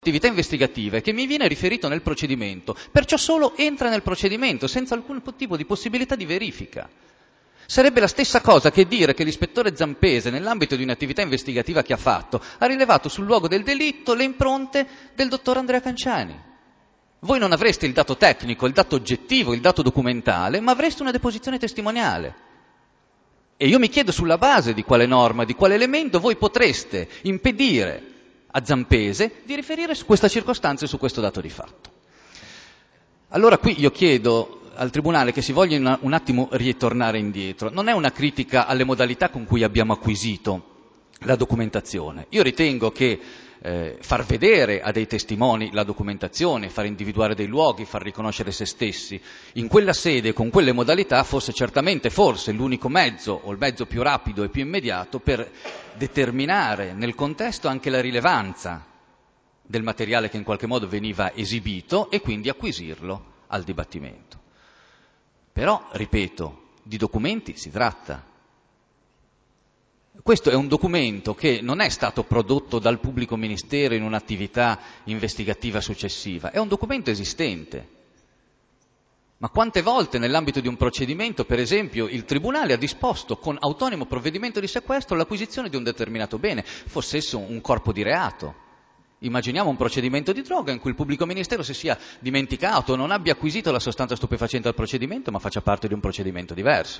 attività investigativa e che mi viene riferito nel procedimento, perciò solo entra nel procedimento senza alcun tipo di possibilità di verifica. Sarebbe la stessa cosa che dire che l'ispettore Zampese, nell'ambito di un'attività investigativa che ha fatto, ha rilevato sul luogo del delitto le impronte del dottor Andrea Canciani. Voi non avreste il dato tecnico, il dato oggettivo, il dato documentale, ma avreste una deposizione testimoniale. E io mi chiedo sulla base di quale norma, di quale elemento voi potreste impedire a Zampese di riferire su questa circostanza e su questo dato di fatto. Allora qui io chiedo al Tribunale che si voglia un attimo ritornare indietro. Non è una critica alle modalità con cui abbiamo acquisito la documentazione. Io ritengo che far vedere a dei testimoni la documentazione, far individuare dei luoghi, far riconoscere se stessi, in quella sede, con quelle modalità, fosse certamente forse l'unico mezzo, o il mezzo più rapido e più immediato, per determinare nel contesto anche la rilevanza del materiale che in qualche modo veniva esibito e quindi acquisirlo al dibattimento. Però, ripeto, di documenti si tratta. Questo è un documento che non è stato prodotto dal pubblico ministero in un'attività investigativa successiva, è un documento esistente. Ma quante volte nell'ambito di un procedimento, per esempio, il Tribunale ha disposto con autonomo provvedimento di sequestro l'acquisizione di un determinato bene, fosse esso un corpo di reato. Immaginiamo un procedimento di droga in cui il pubblico ministero si sia dimenticato o non abbia acquisito la sostanza stupefacente al procedimento, ma faccia parte di un procedimento diverso.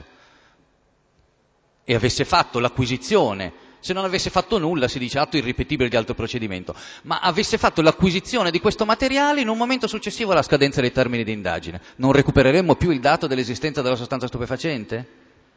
E avesse fatto l'acquisizione, se non avesse fatto nulla si dice atto irripetibile di altro procedimento, ma avesse fatto l'acquisizione di questo materiale in un momento successivo alla scadenza dei termini di indagine, non recupereremmo più il dato dell'esistenza della sostanza stupefacente?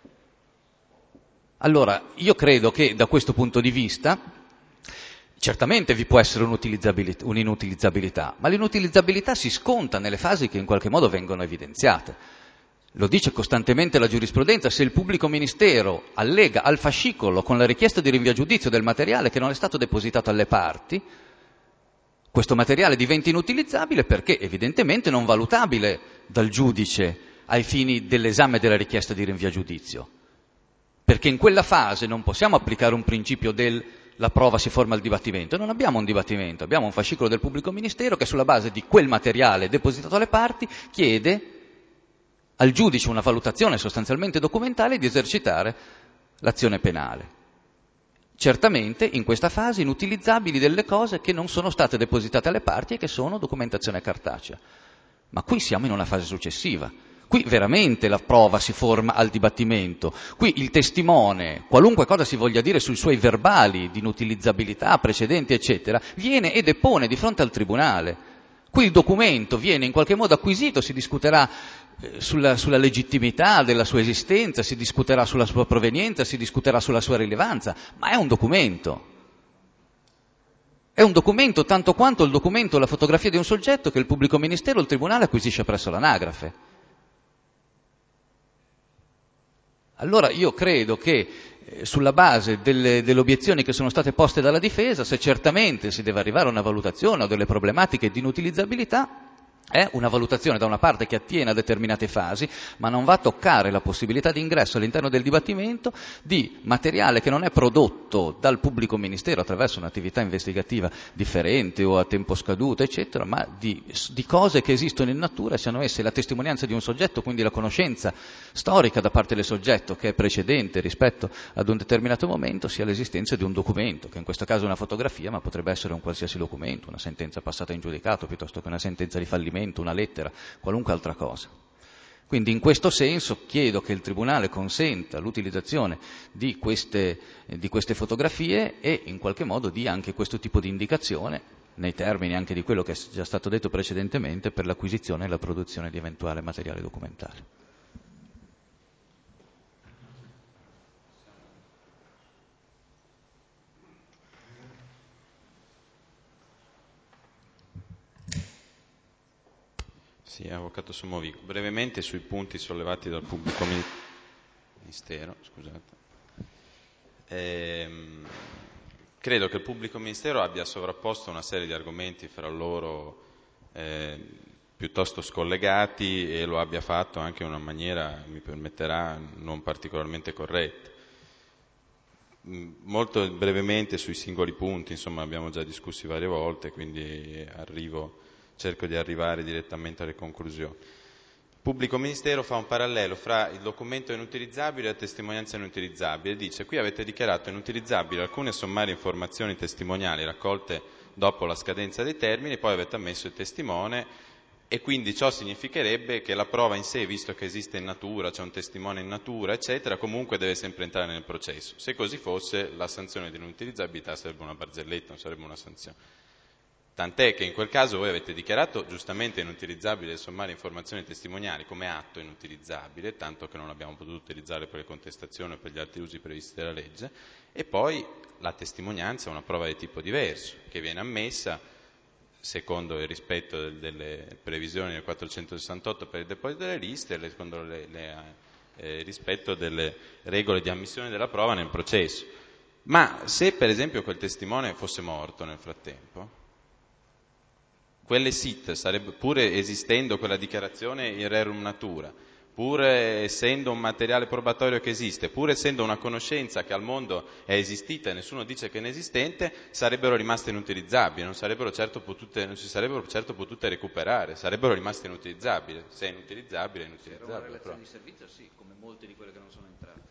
Allora, io credo che da questo punto di vista certamente vi può essere un'inutilizzabilità, ma l'inutilizzabilità si sconta nelle fasi che in qualche modo vengono evidenziate. Lo dice costantemente la giurisprudenza: se il pubblico ministero allega al fascicolo con la richiesta di rinvio a giudizio del materiale che non è stato depositato alle parti, questo materiale diventa inutilizzabile perché evidentemente non valutabile dal giudice ai fini dell'esame della richiesta di rinvio a giudizio. Perché in quella fase non possiamo applicare un principio la prova si forma al dibattimento. Non abbiamo un dibattimento, abbiamo un fascicolo del pubblico ministero che sulla base di quel materiale depositato alle parti chiede al giudice una valutazione sostanzialmente documentale di esercitare l'azione penale. Certamente in questa fase inutilizzabili delle cose che non sono state depositate alle parti e che sono documentazione cartacea. Ma qui siamo in una fase successiva. Qui veramente la prova si forma al dibattimento. Qui il testimone, qualunque cosa si voglia dire sui suoi verbali di inutilizzabilità precedenti, eccetera, viene e depone di fronte al tribunale. Qui il documento viene in qualche modo acquisito, si discuterà sulla legittimità della sua esistenza, si discuterà sulla sua provenienza, si discuterà sulla sua rilevanza, ma è un documento. È un documento tanto quanto il documento, la fotografia di un soggetto che il pubblico ministero o il tribunale acquisisce presso l'anagrafe. Allora io credo che sulla base delle obiezioni che sono state poste dalla difesa, se certamente si deve arrivare a una valutazione o delle problematiche di inutilizzabilità, è una valutazione da una parte che attiene a determinate fasi, ma non va a toccare la possibilità di ingresso all'interno del dibattimento di materiale che non è prodotto dal pubblico ministero attraverso un'attività investigativa differente o a tempo scaduto, eccetera, ma di cose che esistono in natura, siano esse la testimonianza di un soggetto, quindi la conoscenza storica da parte del soggetto che è precedente rispetto ad un determinato momento, sia l'esistenza di un documento, che in questo caso è una fotografia, ma potrebbe essere un qualsiasi documento, una sentenza passata in giudicato, piuttosto che una sentenza di fallimento, una lettera, qualunque altra cosa. Quindi in questo senso chiedo che il Tribunale consenta l'utilizzazione di queste fotografie e in qualche modo dia anche questo tipo di indicazione, nei termini anche di quello che è già stato detto precedentemente, per l'acquisizione e la produzione di eventuale materiale documentale. Sì, Avvocato Somovico. Brevemente sui punti sollevati dal pubblico ministero. Scusate. Credo che il pubblico ministero abbia sovrapposto una serie di argomenti fra loro piuttosto scollegati e lo abbia fatto anche in una maniera, mi permetterà, non particolarmente corretta. Molto brevemente sui singoli punti, insomma abbiamo già discussi varie volte, quindi cerco di arrivare direttamente alle conclusioni. Il pubblico ministero fa un parallelo fra il documento inutilizzabile e la testimonianza inutilizzabile. Dice: qui avete dichiarato inutilizzabili alcune sommarie informazioni testimoniali raccolte dopo la scadenza dei termini, poi avete ammesso il testimone, e quindi ciò significherebbe che la prova in sé, visto che esiste in natura, c'è un testimone in natura, eccetera, comunque deve sempre entrare nel processo. Se così fosse, la sanzione di inutilizzabilità sarebbe una barzelletta, non sarebbe una sanzione. Tant'è che in quel caso voi avete dichiarato giustamente inutilizzabile le sommarie informazioni testimoniali come atto inutilizzabile, tanto che non abbiamo potuto utilizzare per le contestazioni o per gli altri usi previsti dalla legge, e poi la testimonianza è una prova di tipo diverso, che viene ammessa secondo il rispetto delle previsioni del 468 per il deposito delle liste e secondo il rispetto delle regole di ammissione della prova nel processo. Ma se per esempio quel testimone fosse morto nel frattempo, quelle SIT sarebbe, pur esistendo quella dichiarazione in rerum natura, pur essendo un materiale probatorio che esiste, pur essendo una conoscenza che al mondo è esistita e nessuno dice che è inesistente, sarebbero rimaste inutilizzabili, non si sarebbero certo potute recuperare, sarebbero rimaste inutilizzabili. Se è inutilizzabile, è inutilizzabile. Se era una relazione di servizio, sì, come molte di quelle che non sono entrate.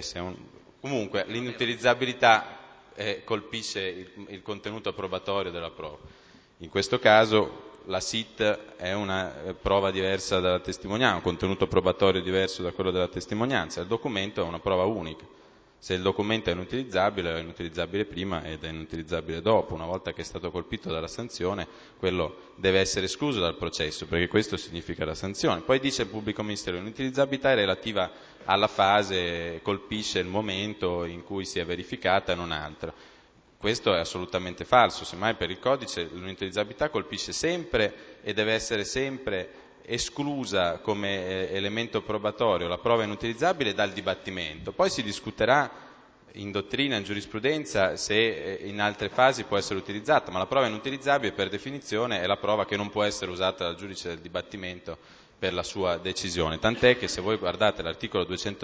Comunque l'inutilizzabilità colpisce il contenuto probatorio della prova. In questo caso la SIT è una prova diversa dalla testimonianza, un contenuto probatorio diverso da quello della testimonianza, il documento è una prova unica. Se il documento è inutilizzabile prima ed è inutilizzabile dopo. Una volta che è stato colpito dalla sanzione, quello deve essere escluso dal processo, perché questo significa la sanzione. Poi dice il pubblico ministero: l'inutilizzabilità è relativa alla fase, colpisce il momento in cui si è verificata e non altro. Questo è assolutamente falso, semmai per il codice l'inutilizzabilità colpisce sempre e deve essere sempre esclusa come elemento probatorio la prova inutilizzabile dal dibattimento. Poi si discuterà in dottrina, in giurisprudenza, se in altre fasi può essere utilizzata, ma la prova inutilizzabile per definizione è la prova che non può essere usata dal giudice del dibattimento per la sua decisione, tant'è che se voi guardate l'articolo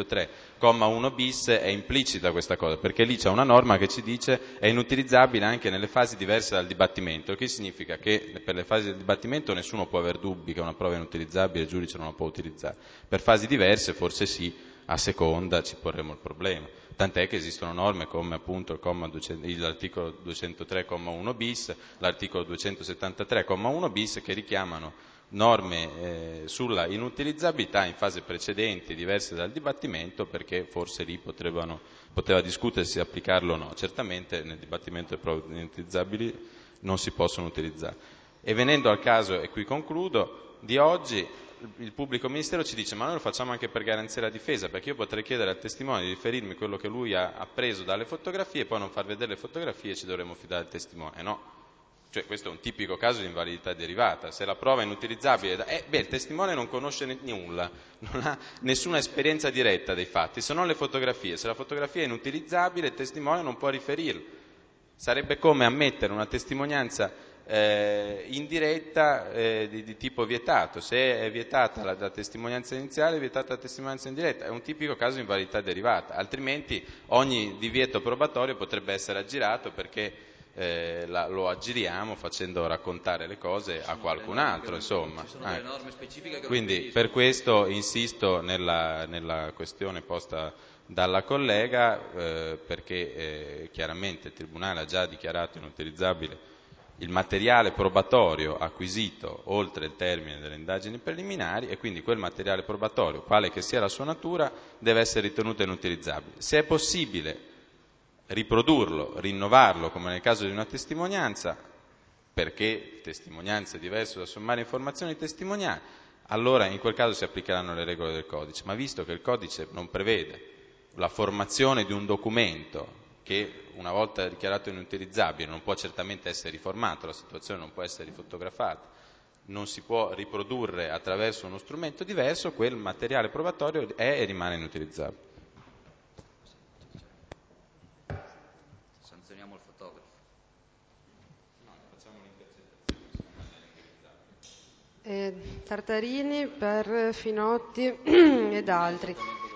203,1 bis è implicita questa cosa, perché lì c'è una norma che ci dice è inutilizzabile anche nelle fasi diverse dal dibattimento, il che significa che per le fasi del dibattimento nessuno può aver dubbi che una prova è inutilizzabile, il giudice non la può utilizzare, per fasi diverse forse sì, a seconda ci porremo il problema, tant'è che esistono norme come appunto l'articolo 203,1 bis, l'articolo 273,1 bis che richiamano norme sulla inutilizzabilità in fase precedenti diverse dal dibattimento, perché forse lì poteva discutersi se applicarlo o no. Certamente nel dibattimento le prove inutilizzabili non si possono utilizzare. E venendo al caso, e qui concludo, di oggi, il pubblico ministero ci dice: ma noi lo facciamo anche per garanzia della difesa, perché io potrei chiedere al testimone di riferirmi quello che lui ha preso dalle fotografie e poi non far vedere le fotografie e ci dovremmo fidare del testimone. No. Cioè, questo è un tipico caso di invalidità derivata. Se la prova è inutilizzabile, il testimone non conosce nulla, non ha nessuna esperienza diretta dei fatti, se non le fotografie. Se la fotografia è inutilizzabile, il testimone non può riferirla. Sarebbe come ammettere una testimonianza indiretta di tipo vietato. Se è vietata la testimonianza iniziale, è vietata la testimonianza indiretta. È un tipico caso di invalidità derivata. Altrimenti ogni divieto probatorio potrebbe essere aggirato, perché lo aggiriamo facendo raccontare le cose a qualcun altro, insomma. Quindi per questo insisto nella questione posta dalla collega, perché chiaramente il Tribunale ha già dichiarato inutilizzabile il materiale probatorio acquisito oltre il termine delle indagini preliminari, e quindi quel materiale probatorio, quale che sia la sua natura, deve essere ritenuto inutilizzabile. Se è possibile riprodurlo, rinnovarlo, come nel caso di una testimonianza, perché testimonianza è diverso da sommarie informazioni testimoniali, allora in quel caso si applicheranno le regole del codice. Ma visto che il codice non prevede la formazione di un documento che una volta dichiarato inutilizzabile non può certamente essere riformato, la situazione non può essere rifotografata, non si può riprodurre attraverso uno strumento diverso, quel materiale probatorio è e rimane inutilizzabile. Sanzioniamo il fotografo. Tartarini per Finotti ed altri.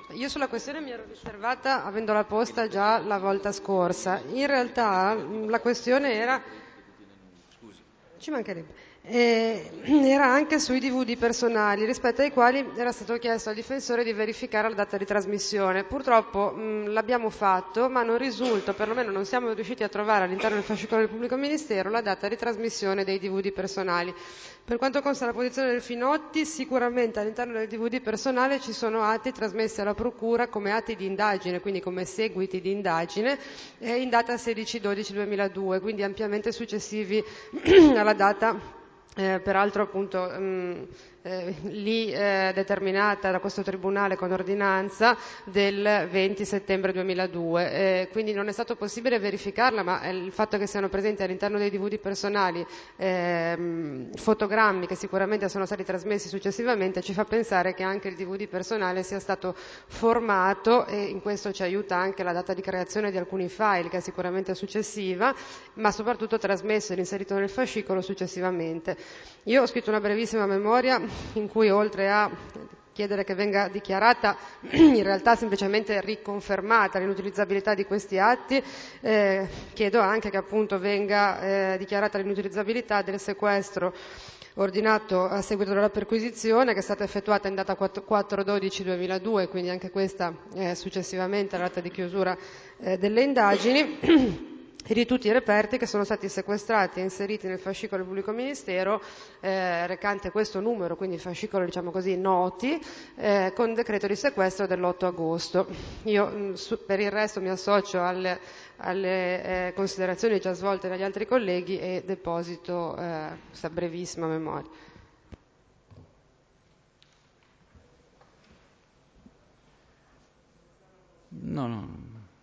Io sulla questione mi ero riservata avendola posta già la volta scorsa. In realtà la questione era... Ci mancherebbe. Era anche sui DVD personali, rispetto ai quali era stato chiesto al difensore di verificare la data di trasmissione. Purtroppo l'abbiamo fatto, ma non risulta, perlomeno non siamo riusciti a trovare all'interno del fascicolo del pubblico ministero la data di trasmissione dei DVD personali. Per quanto consta la posizione del Finotti, sicuramente all'interno del DVD personale ci sono atti trasmessi alla Procura come atti di indagine, quindi come seguiti di indagine, in data 16/12/2002, quindi ampiamente successivi alla data peraltro appunto lì determinata da questo tribunale con ordinanza del 20 settembre 2002. Quindi non è stato possibile verificarla, ma il fatto che siano presenti all'interno dei DVD personali fotogrammi che sicuramente sono stati trasmessi successivamente ci fa pensare che anche il DVD personale sia stato formato, e in questo ci aiuta anche la data di creazione di alcuni file che è sicuramente successiva, ma soprattutto trasmesso ed inserito nel fascicolo successivamente. Io ho scritto una brevissima memoria in cui, oltre a chiedere che venga dichiarata, in realtà semplicemente riconfermata l'inutilizzabilità di questi atti, chiedo anche che appunto venga dichiarata l'inutilizzabilità del sequestro ordinato a seguito della perquisizione, che è stata effettuata in data 4/12/2002, quindi anche questa successivamente alla data di chiusura delle indagini, e di tutti i reperti che sono stati sequestrati e inseriti nel fascicolo del pubblico ministero recante questo numero, quindi fascicolo diciamo così noti, con decreto di sequestro dell'8 agosto. Io per il resto mi associo alle considerazioni già svolte dagli altri colleghi e deposito questa brevissima memoria. No.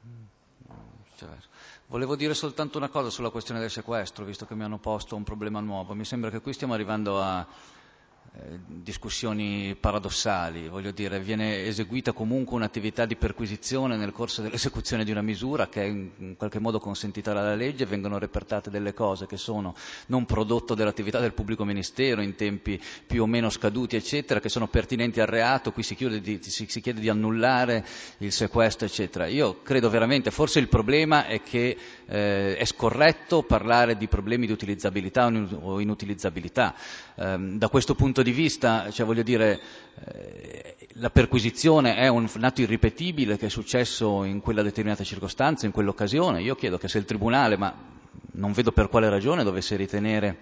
Volevo dire soltanto una cosa sulla questione del sequestro, visto che mi hanno posto un problema nuovo. Mi sembra che qui stiamo arrivando a discussioni paradossali, voglio dire, viene eseguita comunque un'attività di perquisizione nel corso dell'esecuzione di una misura che è in qualche modo consentita dalla legge, vengono repertate delle cose che sono non prodotto dell'attività del pubblico ministero in tempi più o meno scaduti, eccetera, che sono pertinenti al reato, qui si chiede di annullare il sequestro, eccetera. Io credo veramente, forse il problema è che è scorretto parlare di problemi di utilizzabilità o inutilizzabilità. Da questo punto di vista, cioè voglio dire, la perquisizione è un atto irripetibile che è successo in quella determinata circostanza, in quell'occasione. Io chiedo che se il Tribunale, ma non vedo per quale ragione dovesse ritenere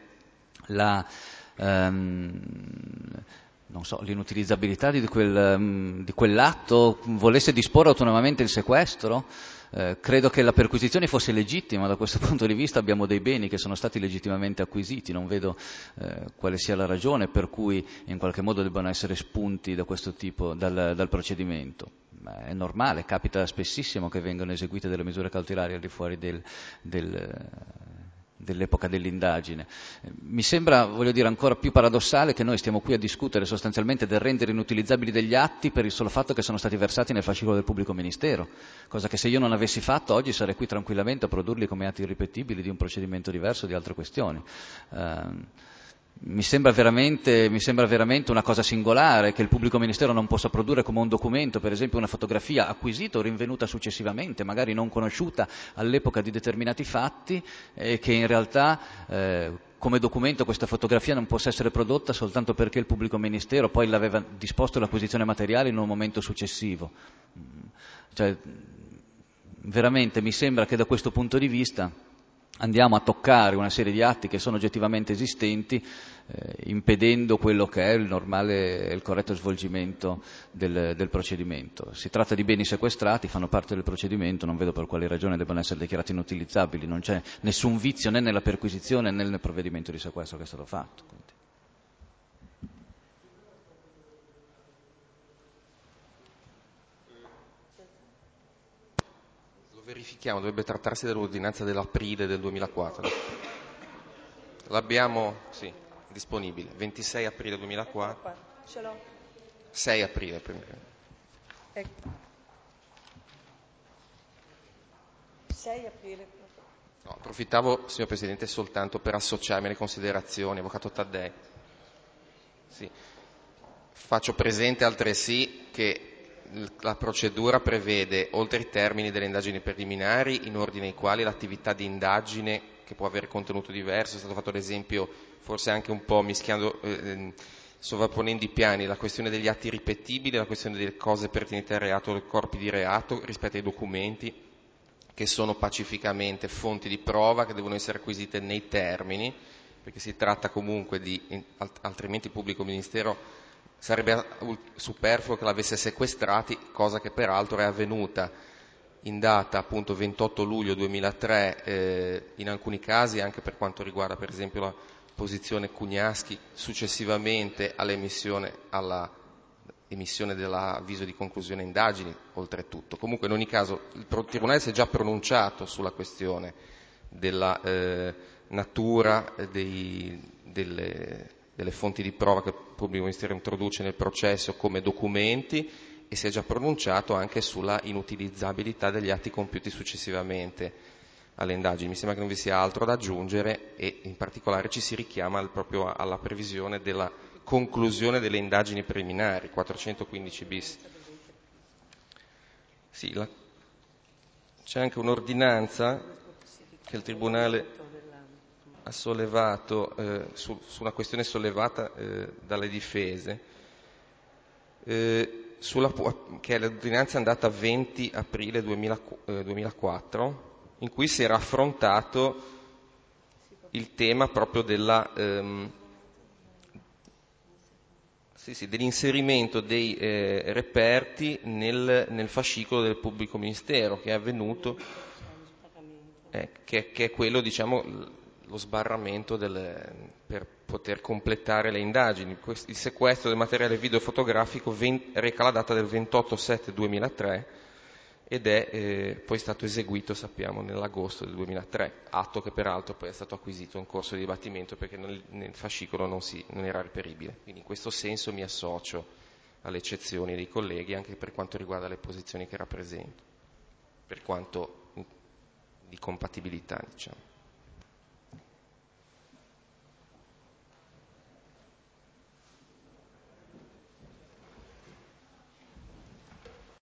l'inutilizzabilità di quell'atto, volesse disporre autonomamente il sequestro. Credo che la perquisizione fosse legittima, da questo punto di vista abbiamo dei beni che sono stati legittimamente acquisiti, non vedo quale sia la ragione per cui in qualche modo debbano essere espunti da questo tipo dal procedimento. È normale, capita spessissimo che vengano eseguite delle misure cautelari al di fuori dell'epoca dell'indagine. Mi sembra, voglio dire, ancora più paradossale che noi stiamo qui a discutere sostanzialmente del rendere inutilizzabili degli atti per il solo fatto che sono stati versati nel fascicolo del pubblico ministero, cosa che se io non avessi fatto oggi sarei qui tranquillamente a produrli come atti irripetibili di un procedimento diverso, di altre questioni. Mi sembra veramente una cosa singolare che il pubblico ministero non possa produrre come un documento, per esempio una fotografia acquisita o rinvenuta successivamente, magari non conosciuta all'epoca di determinati fatti, e che in realtà come documento questa fotografia non possa essere prodotta soltanto perché il pubblico ministero poi l'aveva disposto l'acquisizione materiale in un momento successivo. Cioè, veramente mi sembra che da questo punto di vista andiamo a toccare una serie di atti che sono oggettivamente esistenti, impedendo quello che è il normale e il corretto svolgimento del procedimento. Si tratta di beni sequestrati, fanno parte del procedimento, non vedo per quale ragione debbano essere dichiarati inutilizzabili, non c'è nessun vizio né nella perquisizione né nel provvedimento di sequestro che è stato fatto. Quindi. Verifichiamo, dovrebbe trattarsi dell'ordinanza dell'aprile del 2004. L'abbiamo, sì, disponibile. 26 aprile 2004. Ce l'ho. 6 aprile. Ecco. 6 aprile. No, approfittavo, signor Presidente, soltanto per associarmi alle considerazioni, Avvocato Taddei. Sì. Faccio presente altresì che la procedura prevede, oltre ai termini delle indagini preliminari, in ordine ai quali l'attività di indagine, che può avere contenuto diverso, è stato fatto l'esempio, forse anche un po' mischiando, sovrapponendo i piani, la questione degli atti ripetibili, la questione delle cose pertinenti al reato, dei corpi di reato rispetto ai documenti, che sono pacificamente fonti di prova che devono essere acquisite nei termini, perché si tratta comunque altrimenti il pubblico ministero sarebbe superfluo che l'avesse sequestrati, cosa che peraltro è avvenuta in data appunto 28 luglio 2003, in alcuni casi anche per quanto riguarda per esempio la posizione Cugnaschi, successivamente all'emissione dell'avviso di conclusione indagini, oltretutto. Comunque in ogni caso il Tribunale si è già pronunciato sulla questione della natura delle fonti di prova che il pubblico ministero introduce nel processo come documenti, e si è già pronunciato anche sulla inutilizzabilità degli atti compiuti successivamente alle indagini. Mi sembra che non vi sia altro da aggiungere, e in particolare ci si richiama proprio alla previsione della conclusione delle indagini preliminari, 415 bis. Sì, c'è anche un'ordinanza che il Tribunale ha sollevato su una questione sollevata dalle difese, che è l'ordinanza andata 20 aprile 2004, in cui si era affrontato il tema proprio dell'inserimento dei reperti nel fascicolo del pubblico ministero, che è avvenuto, che è quello, diciamo, lo sbarramento per poter completare le indagini. Il sequestro del materiale videofotografico reca la data del 28/7/2003 ed è poi stato eseguito, sappiamo, nell'agosto del 2003, atto che peraltro poi è stato acquisito in corso di dibattimento perché nel fascicolo non era reperibile. Quindi in questo senso mi associo alle eccezioni dei colleghi anche per quanto riguarda le posizioni che rappresento, per quanto di compatibilità, diciamo.